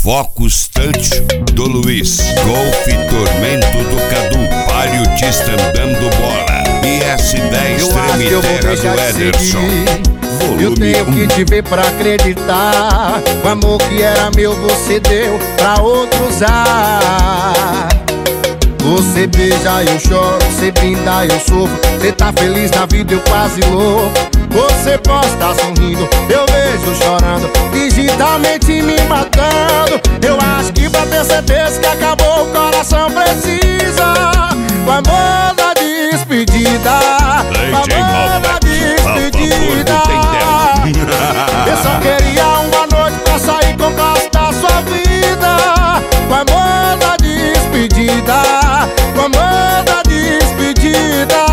Focus Touch do Luiz, Golf Tormento do Cadu, Palio Tista dando bola, IS-10 Tremiterra do Ederson. Eu tenho que te ver pra acreditar. O amor que era meu você deu pra outro usar. Você beija, eu choro, você brinda, eu sofro. Você tá feliz na vida, eu quase louco. Você posta sorrindo, eu vejo chorando, digitalmente me matando. Eu acho que pra ter certeza que acabou, o coração precisa o amor da despedida, o amor da despedida. Eu só queria uma noite pra sair com o gosto da sua vida. O amor da despedida, o amor da despedida.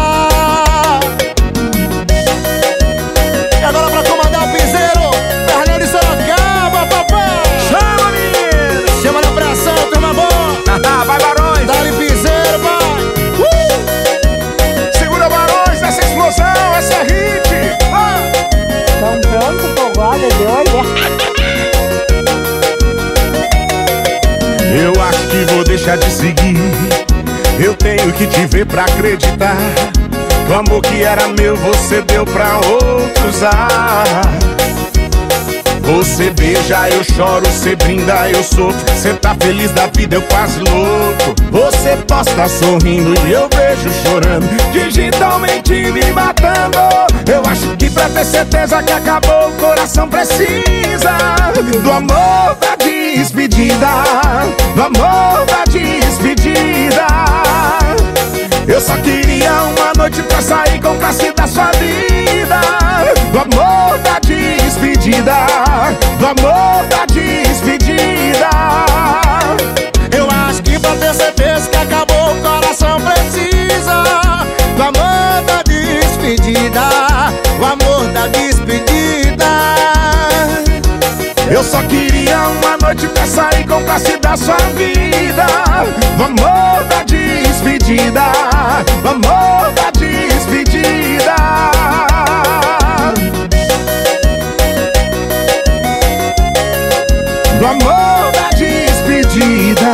E agora pra comandar o piseiro, Fernando de Sorocaba, papai. Chama, menino! Chama na pressão, turma boa. Vai, Barões! Dá-lhe piseiro, vai. Segura, Barões, essa explosão, essa é hit! Tão pronto, pô, guarda de olho. Eu acho que vou deixar de seguir. Eu tenho que te ver pra acreditar. O amor que era meu você deu pra outros usar. Você beija, eu choro, você brinda, eu sofro. Você tá feliz da vida, eu quase louco. Você posta sorrindo e eu vejo chorando, digitalmente me matando. Eu acho que pra ter certeza que acabou, o coração precisa do amor da despedida, do amor da despedida. Eu só queria uma noite pra sair com classe da sua vida. Do amor da despedida, do amor da despedida. Eu acho que pra ter certeza que acabou, o coração precisa do amor da despedida, o amor da despedida. Eu só queria uma noite pra sair com classe da sua vida. Do amor da despedida, do amor da despedida. Do amor da despedida.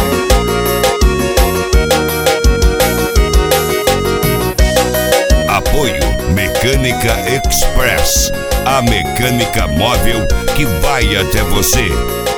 Apoio Mecânica Express, a mecânica móvel que vai até você.